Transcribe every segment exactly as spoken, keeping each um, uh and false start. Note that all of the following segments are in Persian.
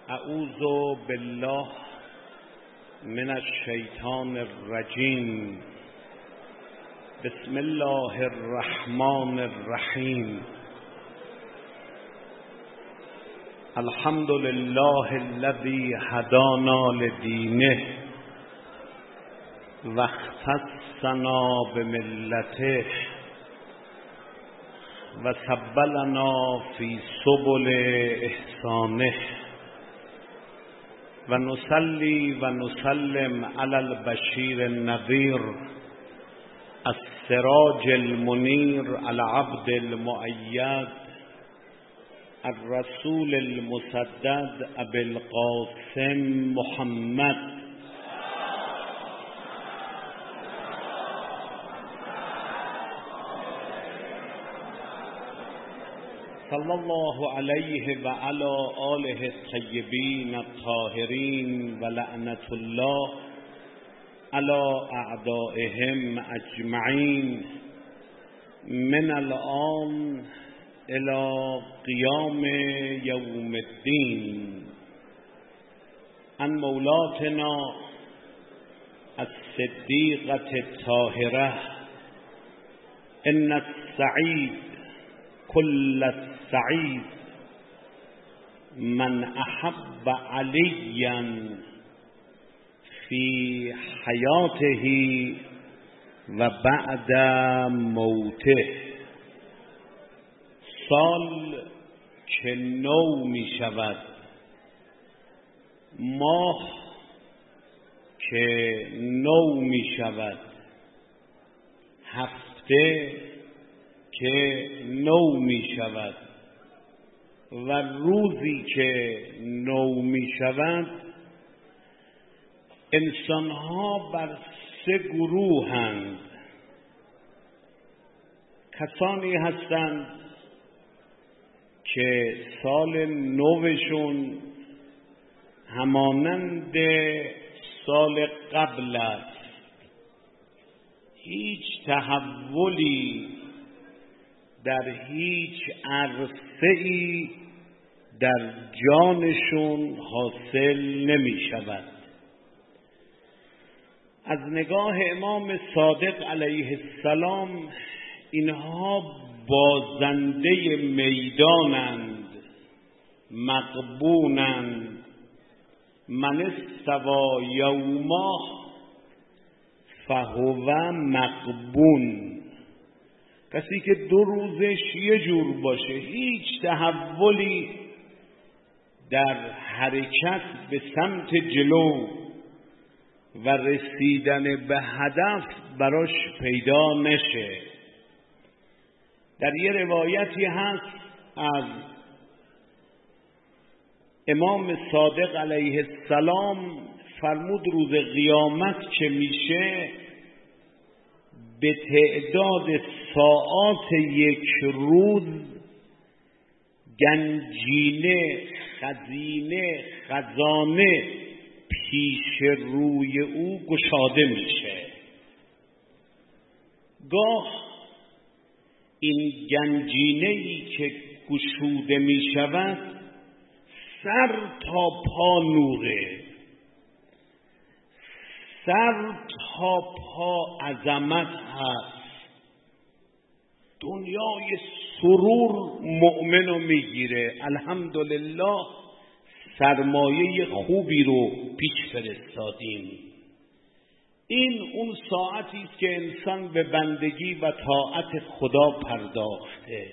اعوذ بالله من الشیطان الرجیم. بسم الله الرحمن الرحیم. الحمد لله الذي هدانا لدینه و اختصنا بملته و سبلنا فی سبل احسانه و نصلی و نسلم علی البشیر النذیر السراج المنیر العبد المؤید الرسول المسدد ابی القاسم محمد صلی الله علیه و علی آله الطیبین الطاهرین و لعنت الله علی اعدائهم اجمعین من الان الی قیام یوم الدین. عن مولاتنا الصدیقة الطاهرة ان السعید كل السعید من احب علیا فی حیاته و بعد موته. سال که نو می شود، ماه که نو می شود، هفته که نو می شود و روزی که نو می شود، انسانها بر سه گروهند. کسانی هستند که سال نوشون همانند سال قبل است، هیچ تحولی در هیچ عرصه‌ای در جانشون حاصل نمی شود. از نگاه امام صادق علیه السلام اینها بازنده میدانند، مغبونند. من استوى یوما فهو مغبون. کسی که دو روزش یه جور باشه، هیچ تحولی در حرکت به سمت جلو و رسیدن به هدف براش پیدا نشه. در یه روایتی هست از امام صادق علیه السلام، فرمود روز قیامت که میشه به تعداد ساعات یک روز گنجینه، خزینه، خزانه پیش روی او گشاده میشه. گاه این گنجینه‌ای که گشوده می شود سر تا پا نوره، سر تا پا عظمت هست. دنیای سرور مؤمنو میگیره. الحمدلله سرمایه خوبی رو پیش فرستادیم. این اون ساعتی است که انسان به بندگی و طاعت خدا پرداخته.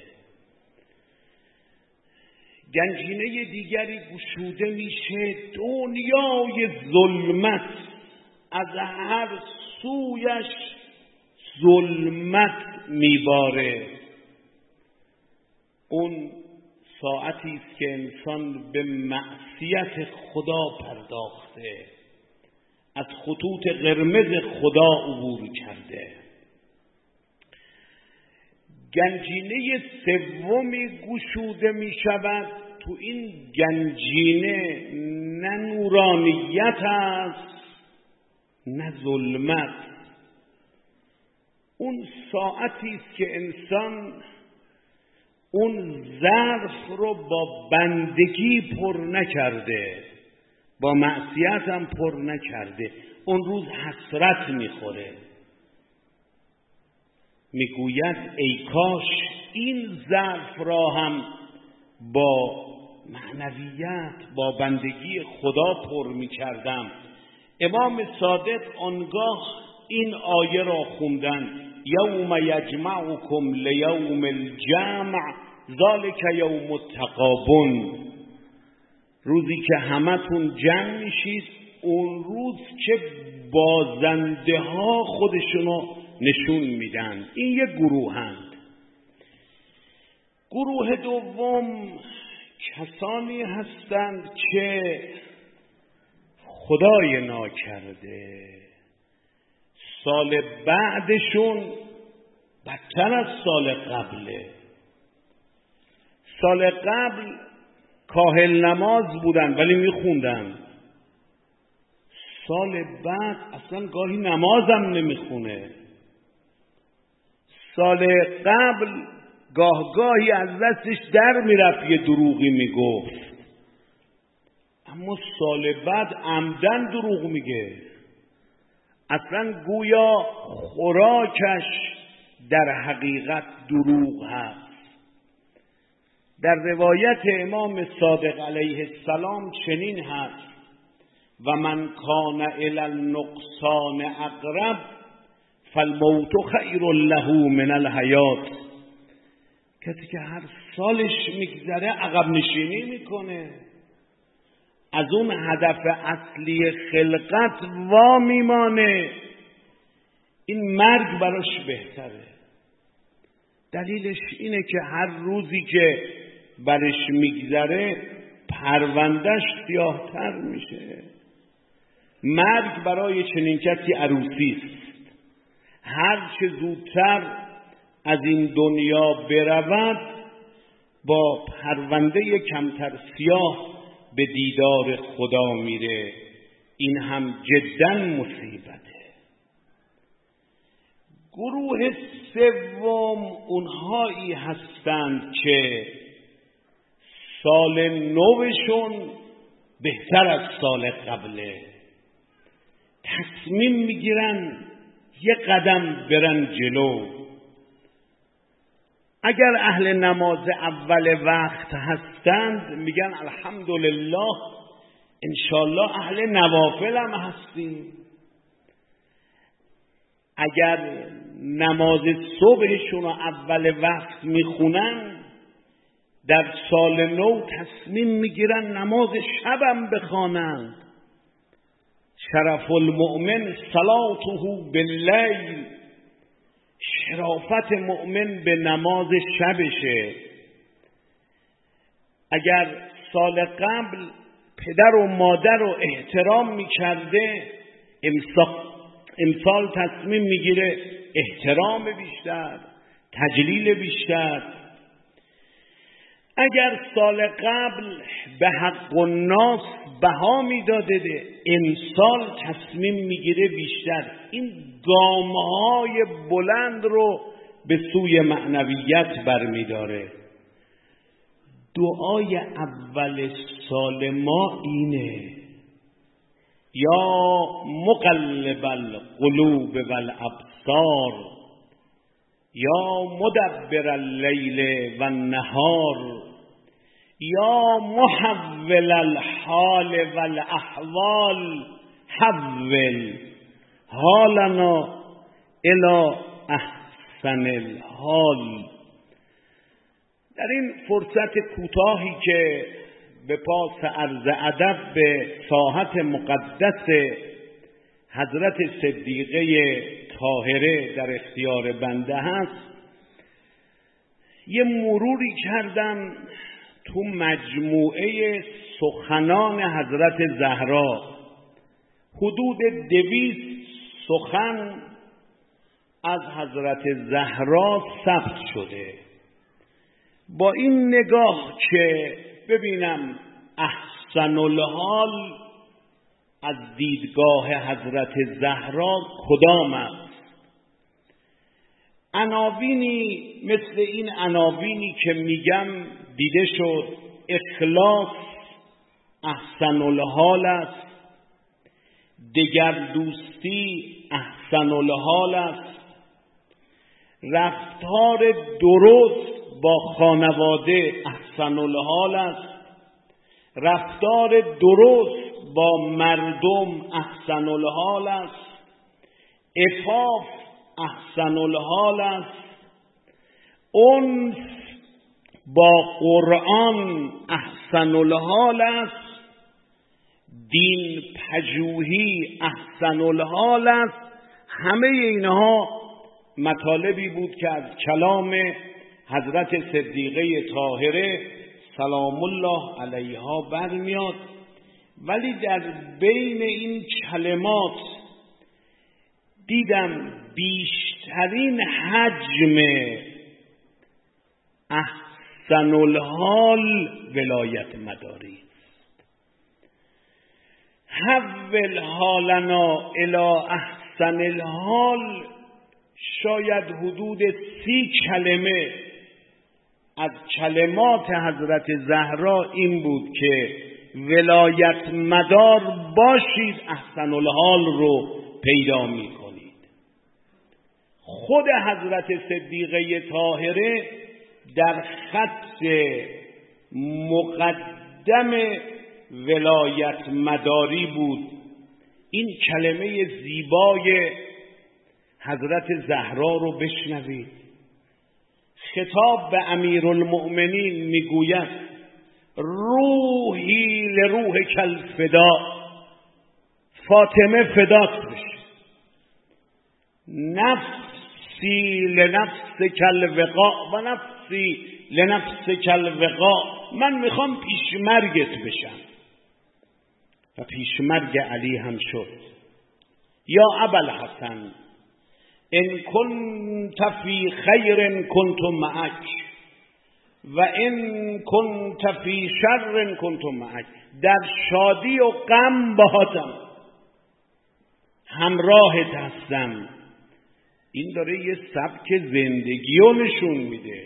گنجینه دیگری گشوده میشه، دنیای ظلمت، از هر سویش ظلمت میباره. اون ساعتی است که انسان به معصیت خدا پرداخته، از خطوط قرمز خدا عبور کرده. گنجینه سومی گشوده می شود. تو این گنجینه نه نورانیت است نه ظلمت. اون ساعتی است که انسان اون ظرف رو با بندگی پر نکرده، با معصیت هم پر نکرده، اون روز حسرت میخوره، میگوید ای کاش این ظرف را هم با معنویت، با بندگی خدا پر میکردم. امام صادق آنگاه این آیه را خوندن: یوم یجمعکم لیوم الجمع ذالک یوم التغابن. روزی که همتون جمع میشید، اون روز که بازنده ها خودشونو نشون میدن. این یک گروهند. گروه دوم کسانی هستند که خدای ناکرده سال بعدشون بدتر از سال قبله. سال قبل کاهل نماز بودن ولی میخوندن، سال بعد اصلا گاهی نمازم نمیخونه. سال قبل گاه گاهی از دستش در میرفت یه دروغی میگفت، اما سال بعد عمدن دروغ میگه. اصلا گویا خوراکش در حقیقت دروغ هست. در روایت امام صادق علیه السلام چنین هست: و من کان الی النقصان اقرب فالموت خیر له من الحیات. کسی که هر سالش میگذره عقب نشینی میکنه، از اون هدف اصلی خلقت وا میمانه، این مرگ براش بهتره. دلیلش اینه که هر روزی که برش میگذره پروندهش سیاه‌تر میشه. مرگ برای چنین کسی عروسی است. هر چه زودتر از این دنیا برود با پرونده کمتر سیاه به دیدار خدا میره. این هم جدا مصیبته. گروه سوم اونهایی هستند که سال نوشون بهتر از سال قبله. تصمیم میگیرن یه قدم برن جلو. اگر اهل نماز اول وقت هستند میگن الحمدلله انشالله اهل نوافل هم هستیم. اگر نماز صبحشون رو اول وقت میخونن، در سال نو تصمیم میگیرن نماز شبم بخوانند. شرف المؤمن صلاته باللیل، شرافت مؤمن به نماز شبشه. اگر سال قبل پدر و مادر رو احترام میکرده، امسال تصمیم میگیره احترام بیشتر، تجلیل بیشتر. اگر سال قبل به حق الناس بها میداده، امسال تصمیم میگیره بیشتر. این گامهای بلند رو به سوی معنویت برمیداره. دعای اول سال ما اینه: یا مقلب القلوب والابصار یا مدبر اللیل والنهار یا محول الحال والاحوال حول حالنا الی احسن الحال. در این فرصت کوتاهی که به پاس عرض ادب به ساحت مقدس حضرت صدیقه طاهره در اختیار بنده هست، یه مروری کردم تو مجموعه سخنان حضرت زهرا. حدود دویست سخن از حضرت زهرا ثبت شده. با این نگاه که ببینم احسن الحال از دیدگاه حضرت زهرا کدام است، عناوینی مثل این عناوینی که میگم دیده شد: اخلاص احسن الحال است، دگر دوستی احسن الحال است، رفتار درست با خانواده احسن الحال است، رفتار درست با مردم احسن الحال است، عفاف احسن الحال است، انس با قرآن احسن الحال است، دین پژوهی احسن الحال است. همه اینها مطالبی بود که از کلام حضرت صدیقه طاهره سلام الله علیها برمیاد. ولی در بین این کلمات دیدم بیشترین حجم احسن الحال ولایت مداری. حول حالنا الی احسن الحال شاید حدود سی کلمه از کلمات حضرت زهرا این بود که ولایت مدار باشید، احسن الحال رو پیدا می کنید. خود حضرت صدیقه طاهره در خط مقدم ولایت مداری بود. این کلمه زیبای حضرت زهرا رو بشنوید. خطاب به امیرالمؤمنین میگوید: روحی لروح کل فدا، فاطمه فدات بشه. نفسی لنفس کل وقا و نفسی لنفس کل وقا، من میخوام پیشمرگت بشم. و پیشمرگ علی هم شد. یا ابوالحسن ان کنت فی خیر کنت معک و ان کنت فی شر کنت معک. در شادی و غم باهاتم، همراهت هستم. این داره یه سبک زندگی رو نشون میده،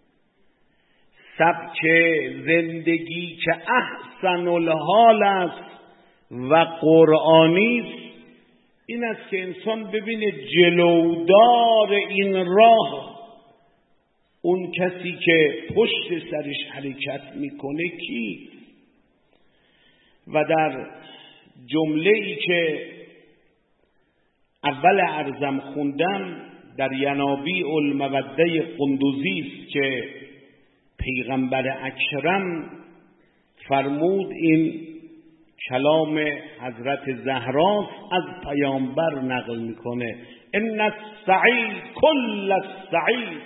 سبک زندگی که احسن الحال است و قرآنی است. این است که انسان ببینه جلودار این راه، اون کسی که پشت سرش حرکت میکنه کی؟ و در جمله‌ای که اول عرضم خوندم در ینابیع الموده قندوزی است که پیغمبر اکرم فرمود، این کلام حضرت زهراست، از پیامبر نقل میکنه: ان السعید کل السعید،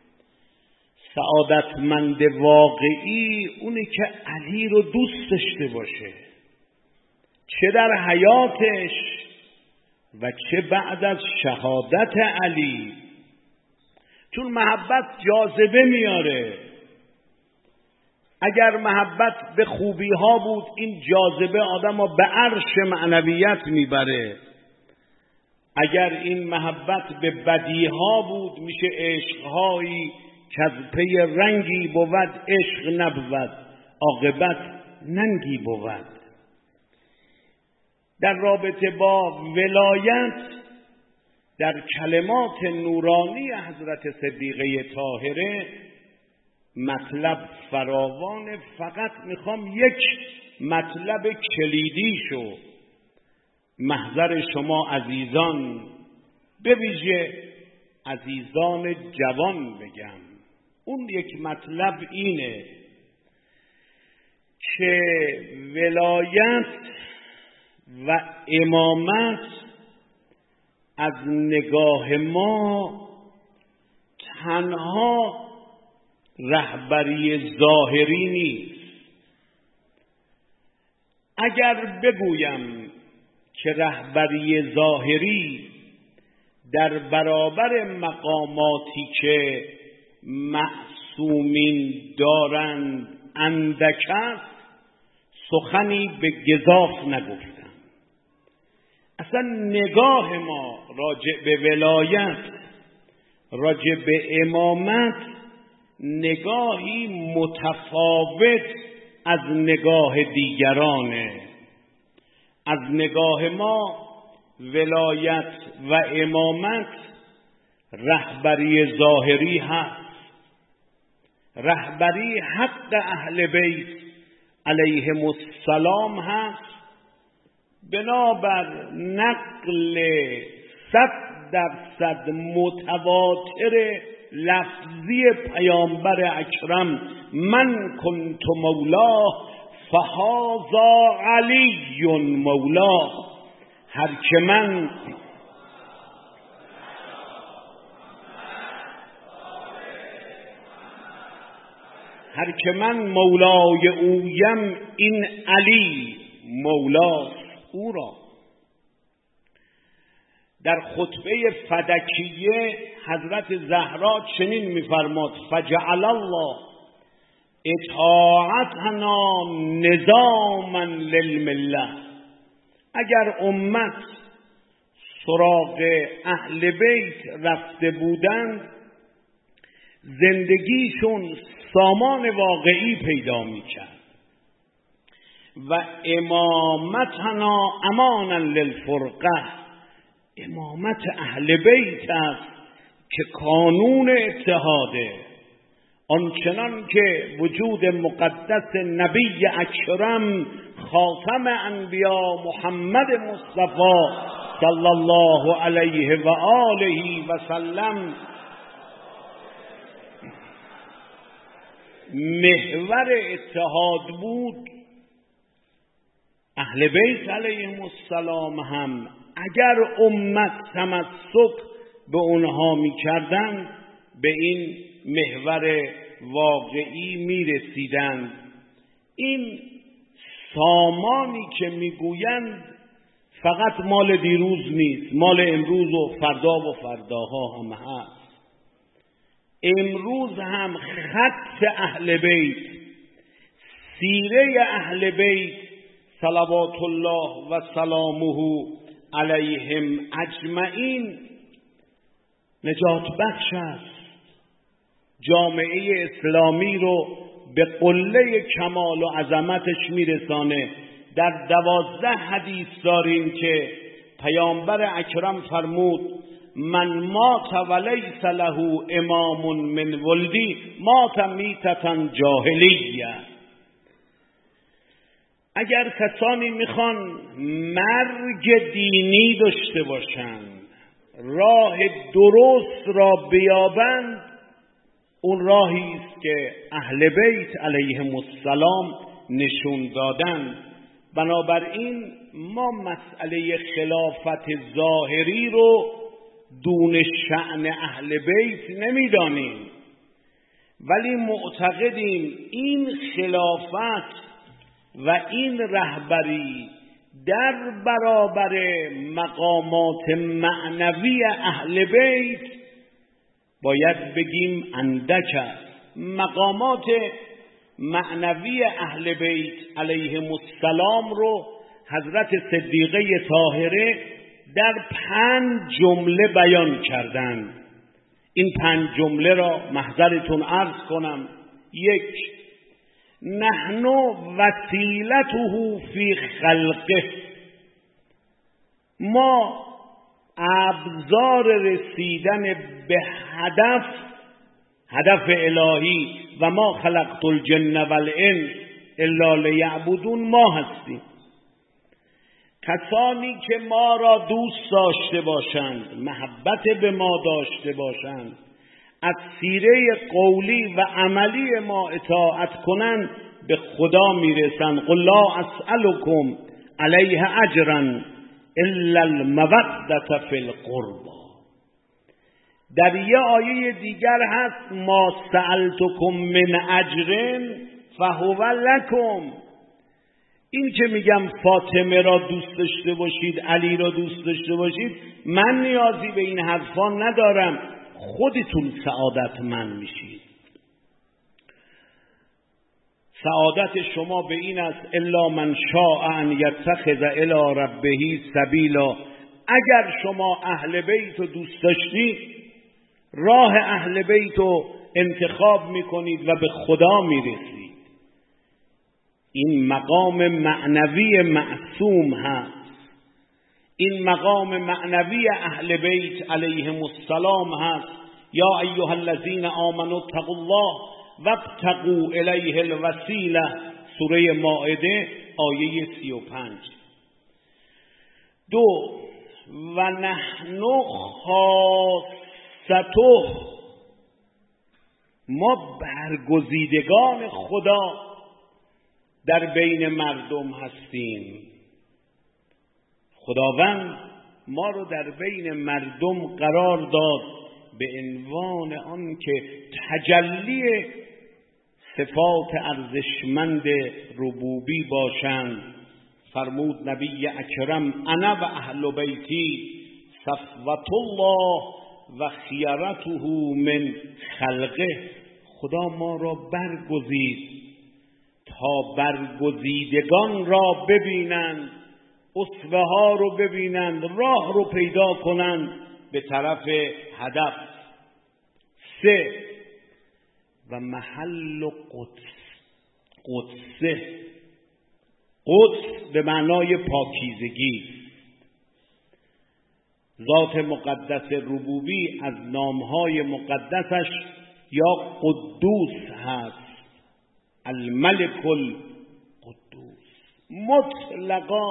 سعادتمند واقعی اونی که علی رو دوست داشته باشه، چه در حیاتش و چه بعد از شهادت علی. چون محبت جاذبه میاره. اگر محبت به خوبی ها بود، این جاذبه آدم رو به عرش معنویت میبره. اگر این محبت به بدی ها بود، میشه عشقهایی که از پی رنگی بود عشق نبود، عاقبت ننگی بود. در رابطه با ولایت، در کلمات نورانی حضرت صدیقه طاهره مطلب فراوان. فقط میخوام یک مطلب کلیدیشو محضر شما عزیزان، به ویژه عزیزان جوان بگم. اون یک مطلب اینه که ولایت و امامت از نگاه ما تنها رهبری ظاهری نیست. اگر بگویم که رهبری ظاهری در برابر مقاماتی که معصومین دارند اندک است، سخنی به گزاف نگفتم. اصلا نگاه ما راجع به ولایت راجع به امامت نگاهی متفاوت از نگاه دیگرانه. از نگاه ما ولایت و امامت رهبری ظاهری هست، رهبری حق اهل بیت علیهم السلام هست، بنابر نقل صد درصد متواتر لفظی پیامبر اکرم من کنت مولاه فهذا علی مولاه. هر که من هر که من مولای اویم این علی مولاست او را. در خطبه فدکیه حضرت زهرا چنین می‌فرماد فجعل الله اطاعتنا نظاما للملة. اگر امت سراغ اهل بیت رفته بودند زندگیشون سامان واقعی پیدا می‌کرد. و امامتنا امانا للفرقه، امامت اهل بیت است که کانون اتحاده. آنچنان که وجود مقدس نبی اکرم خاتم انبیا محمد مصطفی صلی الله علیه و آله و سلم محور اتحاد بود، اهل بیت علیهم السلام هم اگر امت تمسک به اونها می‌کردند به این محور واقعی می‌رسیدند. این سامانی که میگویند فقط مال دیروز نیست، مال امروز و فردا و فرداها هم هست. امروز هم خط اهل بیت، سیره اهل بیت صلوات الله و سلامه علیهم اجمعین نجات بخش است. جامعه اسلامی رو به قله کمال و عظمتش میرسانه. در دوازده حدیث داریم که پیامبر اکرم فرمود من مات ولیس له امام من ولدی مات میتة جاهلیه. اگر کسانی میخوان مرگ دینی داشته باشند، راه درست را بیابند، اون راهی است که اهل بیت علیهم السلام نشون دادند. بنابراین ما مسئله خلافت ظاهری رو دون شأن اهل بیت نمیدانیم، ولی معتقدیم این خلافت و این رهبری در برابر مقامات معنوی اهل بیت باید بگیم اندک است. مقامات معنوی اهل بیت علیهم السلام رو حضرت صدیقه طاهره در پنج جمله بیان کردند. این پنج جمله را محضرتون عرض کنم. یک، نحن وسیلته فی خلقه، ما ابزار رسیدن به هدف هدف الهی و ما خلقت الجن والانس الا لیعبدون ما هستیم. کسانی که ما را دوست داشته باشند، محبت به ما داشته باشند، از سیره قولی و عملی ما اطاعت کنند به خدا میرسند. قل لا اسألكم علیه اجرا الا المودة فی القربى. در یه آیه دیگر هست ما سألتكم من اجر فهو لكم. این که میگم فاطمه را دوست داشته باشید، علی را دوست داشته باشید، من نیازی به این حرفا ندارم، خودتون سعادتمند میشید. سعادت شما به این است الا من شاء ان یتخذ الی ربه سبیلا. اگر شما اهل بیت رو دوست داشتید راه اهل بیت رو انتخاب میکنید و به خدا میرسید. این مقام معنوی معصوم هست. این مقام معنوی اهل بیت علیهم السلام هست. یا ایها الذین آمنوا اتقوا الله وابتغوا الیه الوسیله، سوره مائده آیه سی و پنج. دو، و نحن خاصته، ما برگزیدگان خدا در بین مردم هستیم. خداوند ما رو در بین مردم قرار داد به عنوان آن که تجلی صفات ارزشمند ربوبی باشند. فرمود نبی اکرم انا و اهل بیتی صفوت الله و خیرته من خلقه. خدا ما را برگزید تا برگزیدگان را ببینند، اسوه ها رو ببینند، راه رو پیدا کنند به طرف هدف. سه، و محل قدس، قدسه، قدس به معنای پاکیزگی. ذات مقدس ربوبی از نامهای مقدسش یا قدوس هست، الملک القدوس. مطلقا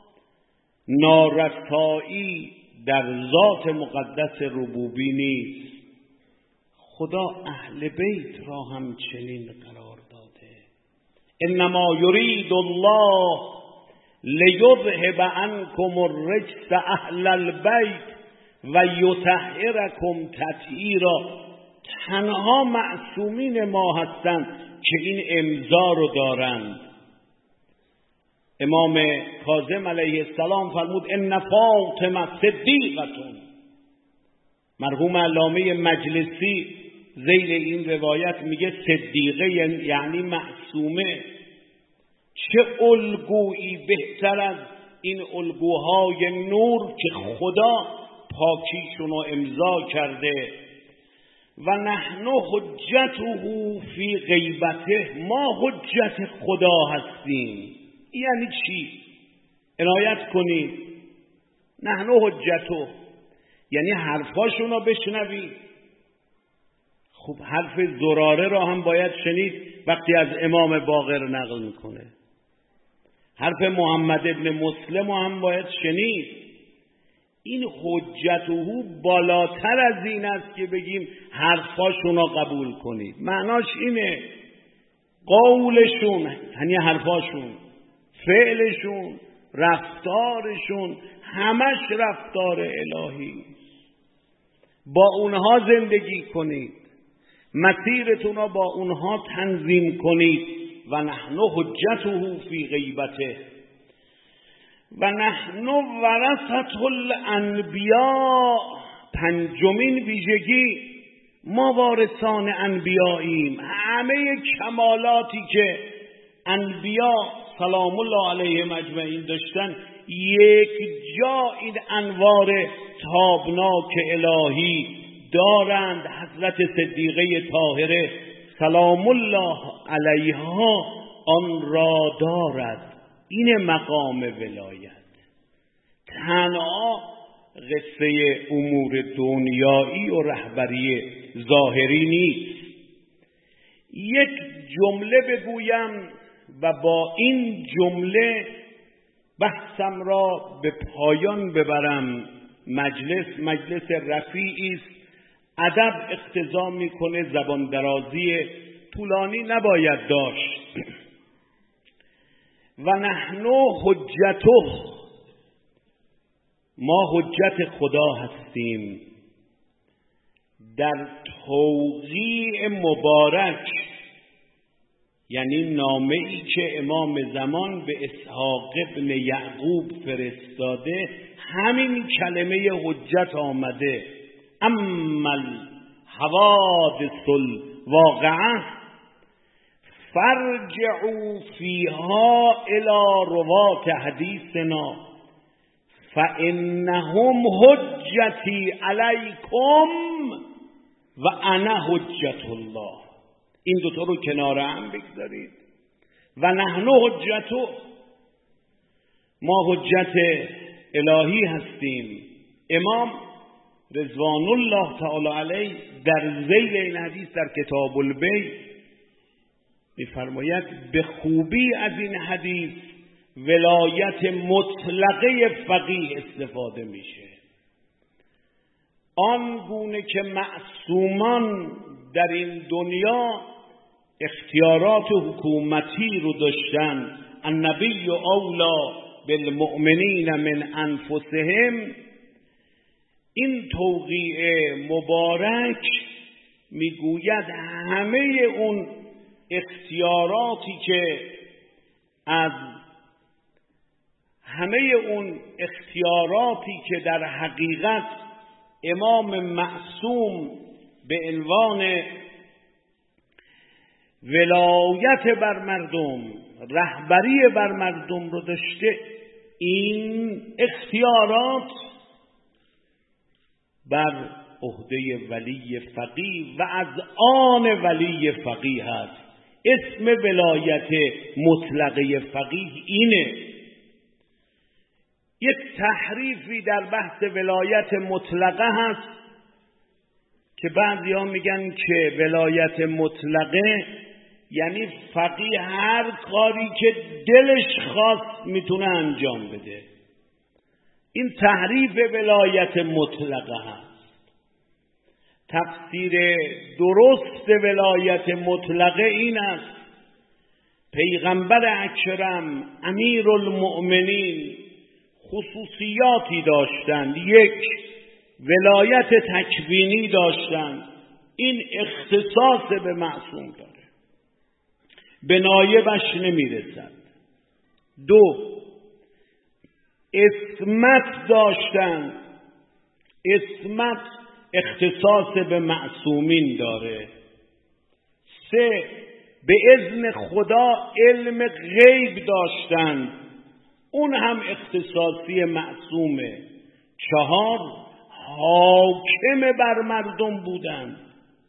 نارسایی در ذات مقدس ربوبی نیست. خدا اهل بیت را هم چنین قرار داده. انما یرید الله لیذهب عنکم الرجس اهل البیت و یطهرکم تطهیرا. تنها معصومین ما هستند که این امضا رو دارند. امام کاظم علیه السلام فرمود ان فاطمه صدیقتون. مرحوم علامه مجلسی ذیل این روایت میگه صدیقه یعنی معصومه. چه الگویی بهتر از این الگوهای نور که خدا پاکیشون رو امضا کرده. و نحن حجته فی غیبته، ما حجت خدا هستیم. یعنی چی؟ عنایت کنید. نحن حجته یعنی حرفاشون رو بشنوید. خب حرف زراره را هم باید شنید وقتی از امام باقر نقل میکنه. حرف محمد ابن مسلم هم باید شنید. این حجته بالاتر از این است که بگیم حرفاشون رو قبول کنید. معناش اینه قولشون یعنی حرفاشون، فعلشون، رفتارشون همش رفتار الهی. با اونها زندگی کنید، مسیرتون را با اونها تنظیم کنید. و نحن حجته فی غیبته و نحن ورثة الانبیاء. پنجمین ویژگی، ما وارثان انبیاییم. همه کمالاتی که انبیا سلام الله علیهم اجمعین داشتن یک جا این انوار تابناک الهی دارند. حضرت صدیقه طاهره سلام الله علیها آن را دارد. این مقام ولایت. تنها قصه امور دنیایی و رهبری ظاهری نیست. یک جمله بگویم و با این جمله بحثم را به پایان ببرم. مجلس مجلس رفیعی است. ادب اقتضا میکنه زبان درازی طولانی نباید داشت. و نحن حجته، ما حجت خدا هستیم. در توقیع مبارک یعنی نامه‌ای که امام زمان به اسحاق ابن یعقوب فرستاده همین کلمه حجت آمده. اما الحوادث الواقعه فرجعوا فیها الی روات حدیثنا فانهم حجتی علیکم و انا حجت الله. این دوتا رو کنار هم بگذارید. و نحن حجتو، ما حجت الهی هستیم. امام رضوان الله تعالی علیه در ذیل این حدیث در کتاب البیع می‌فرماید به خوبی از این حدیث ولایت مطلقه فقیه استفاده میشه. آن گونه که معصومان در این دنیا اختیارات حکومتی رو داشتن، النبی اولا بالمؤمنین من انفسهم، این توقیع مبارک میگوید همه اون اختیاراتی که از همه اون اختیاراتی که در حقیقت امام معصوم به عنوان ولایت بر مردم، رهبری بر مردم رو داشته، این اختیارات بر عهده ولی فقیه و از آن ولی فقیه هست. اسم ولایت مطلقه فقیه اینه. یک تحریفی در بحث ولایت مطلقه هست که بعضیا میگن که ولایت مطلقه یعنی فقیه هر کاری که دلش خواست میتونه انجام بده. این تحریف ولایت مطلقه هست. تفسیر درست ولایت مطلقه این است: پیغمبر اکرم امیر المؤمنین خصوصیاتی داشتند. یک، ولایت تکوینی داشتند، این اختصاص به معصوم داره، به نایبش نمیرسد. دو، عصمت داشتند، عصمت اختصاص به معصومین داره. سه، به اذن خدا علم غیب داشتند، اون هم اختصاصی معصومه. چهار، حاکم بر مردم بودند.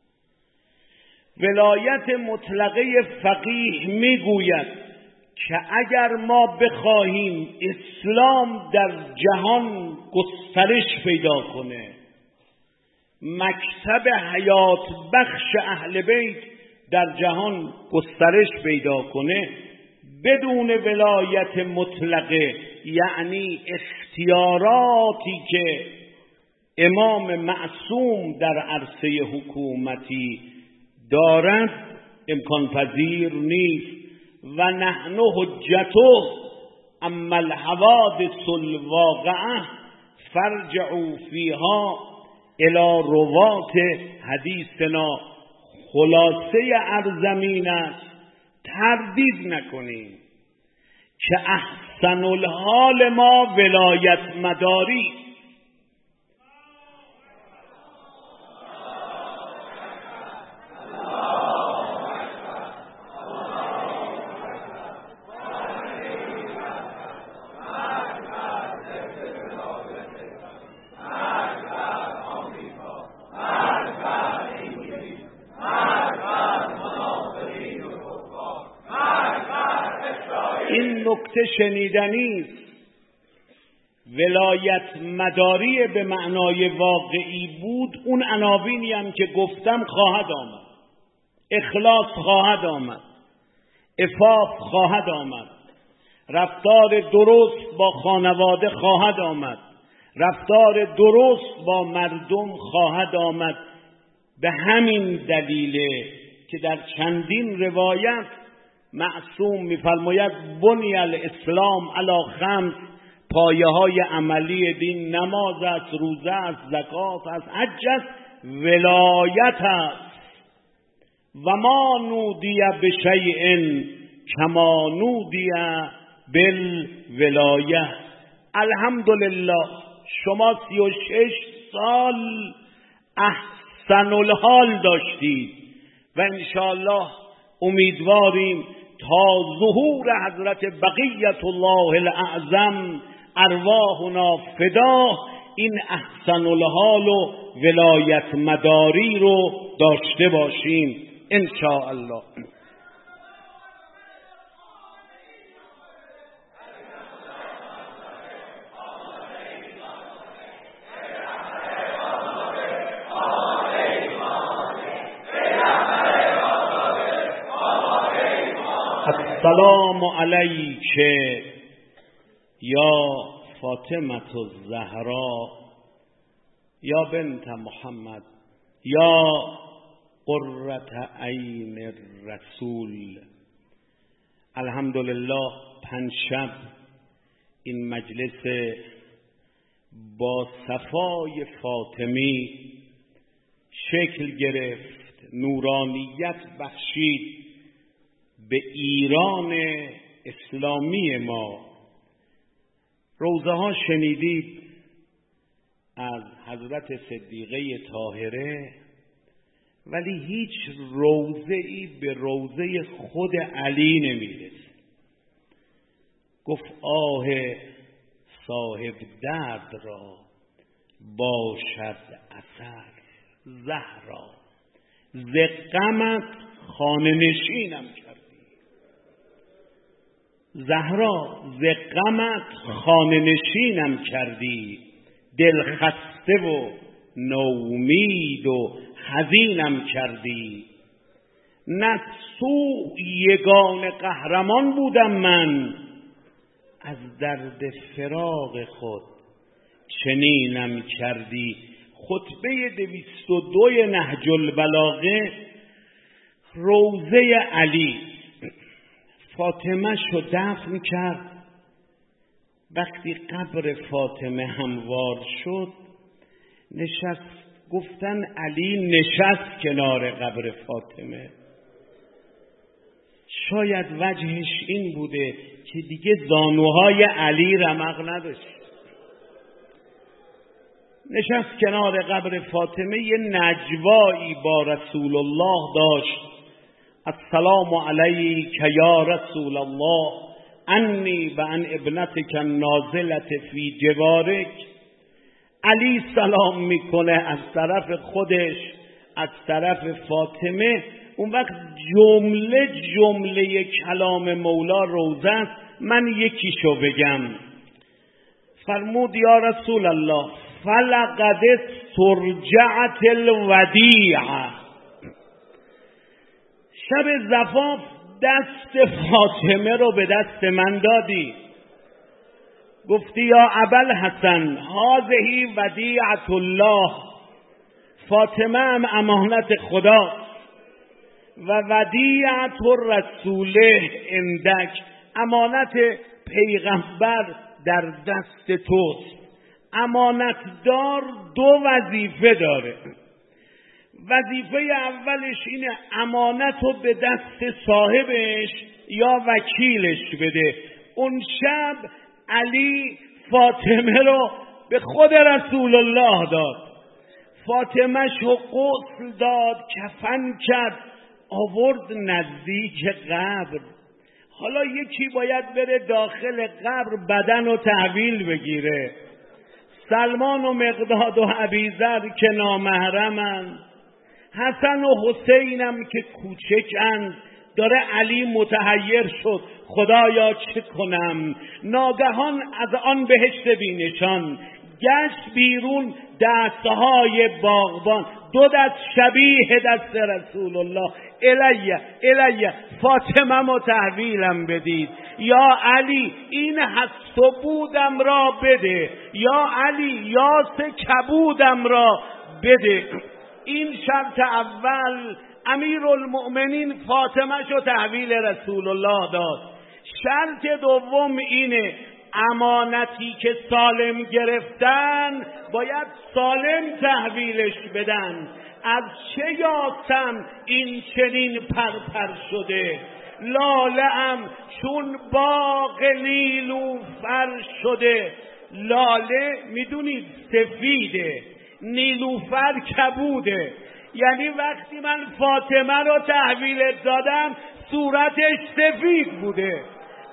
ولایت مطلقه فقیه میگوید که اگر ما بخواهیم اسلام در جهان گسترش پیدا کنه، مکتب حیات بخش اهل بیت در جهان گسترش پیدا کنه، بدون ولایت مطلقه، یعنی اختیاراتی که امام معصوم در عرصه حکومتی دارد، امکان پذیر نیست. و نحن حجته اما الحوادث الواقعه فرجعوا فیها الی روات حدیثنا. خلاصه ارزمین است، تردید نکنیم که احسن الحال ما ولایت مداری. نکته شنیدنی است. ولایت مداری به معنای واقعی بود، اون عناوینی هم که گفتم خواهد آمد. اخلاص خواهد آمد، عفاف خواهد آمد، رفتار درست با خانواده خواهد آمد، رفتار درست با مردم خواهد آمد. به همین دلیله که در چندین روایت معصوم می‌فرماید بنی الاسلام علی خمس، پایه های عملی دین نماز است، روزه است، زکات است، حج است، ولایت است. و ما نودی بشیء کما نودی بالولایه. الحمدلله شما سی و شش سال احسن الحال داشتید و انشاءالله امیدواریم تا ظهور حضرت بقیت الله الاعظم ارواحنا فدا این احسن الحال و ولایت مداری رو داشته باشیم ان شاء الله. السلام علیک یا فاطمة الزهرا یا بنت محمد یا قرة عین الرسول. الحمدلله پنجشب این مجلس با صفای فاطمی شکل گرفت، نورانیت بخشید به ایران اسلامی ما. روزه ها شنیدید از حضرت صدیقه طاهره، ولی هیچ روزه ای به روزه خود علی نمیرسه. گفت آه صاحب درد را باشد اثر، زهرا ز غمت خانه نشینم کردی. زهرا ز غمت خانه نشینم کردی، دل خسته و نومید و حزینم کردی. نسو یگان قهرمان بودم من، از درد فراق خود چنینم کردی. خطبه دویست و دوی نهج البلاغه روضه علی. فاطمه شو دفن کرد. وقتی قبر فاطمه هموار شد نشست، گفتن علی نشست کنار قبر فاطمه. شاید وجهش این بوده که دیگه زانوهای علی رمق نداشت. نشست کنار قبر فاطمه، یه نجوایی با رسول الله داشت. السلام علیک یا رسول الله انی و ان ابنتک نازلت فی جوارک. علی سلام میکنه از طرف خودش، از طرف فاطمه. اون وقت جمله جمله کلام مولا روزه است. من یکیشو بگم. فرمود یا رسول الله فلقد سرجعت الودیعه. شب زفاف دست فاطمه رو به دست من دادی، گفتی یا ابوالحسن هذه ودیعة الله. فاطمه هم امانت خدا و ودیعة الرسول عندک، امانت پیغمبر در دست توست. امانتدار دو وظیفه داره. وظیفه اولش اینه امانت رو به دست صاحبش یا وکیلش بده. اون شب علی فاطمه رو به خود رسول الله داد. فاطمه شو غسل داد، کفن کرد، آورد نزدیک قبر. حالا یکی باید بره داخل قبر بدن رو تحویل بگیره. سلمان و مقداد و ابیذر که نامحرمن، حسن و حسینم که کوچکند. داره علی متحیر شد، خدایا چه کنم؟ ناگهان از آن بهشت بینشان گشت بیرون دستهای باغبان، دو دست شبیه دست رسول الله. الیه الیه فاطمه ما تحویلم بدید. یا علی این هست و بودم را بده، یا علی یاس کبودم را بده. این شرط اول امیرالمؤمنین فاطمه شو تحویل رسول الله داد. شرط دوم اینه امانتی که سالم گرفتن باید سالم تحویلش بدن. از چه یاسم این چنین پرپر شده، لاله ام چون باغ نیلوفر شده. لاله میدونید سفیده، نیلوفر کبوده. یعنی وقتی من فاطمه رو تحویل دادم صورتش سفید بوده،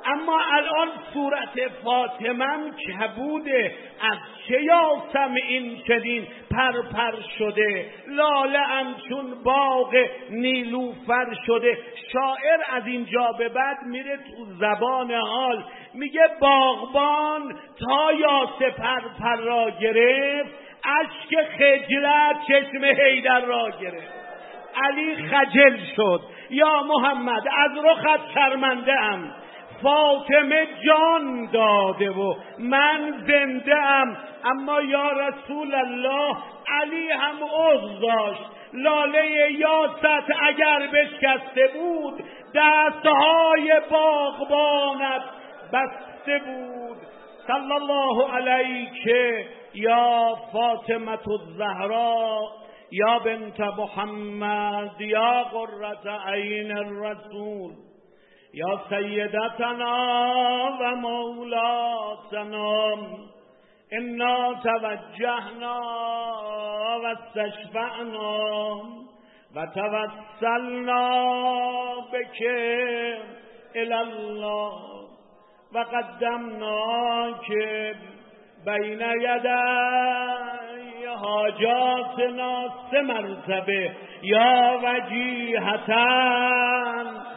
اما الان صورت فاطمه کبوده، از چه یاسم این چنین پرپر شده، لاله ام چون باغ نیلوفر شده. شاعر از اینجا به بعد میره تو زبان حال، میگه باغبان تا یاسه پرپر را گرفت، اشک خجلت چشم حیدر را گرفت. علی خجل شد، یا محمد از رخت شرمنده ام، فاطمه جان داده و من زنده ام. اما یا رسول الله، علی هم عذر داشت، لاله یاست اگر بشکسته بود، دستهای باغبانت بسته بود. صلی الله علیک یا فاطمه الزهرا یا بنت محمد یا قرة عین الرسول یا سیدتنا و مولاتنا، انا توجهنا و استشفعنا و توسلنا بک الی الله و قدمناک بین یدی حاجاتنا سه مرتبه یا وجیهتن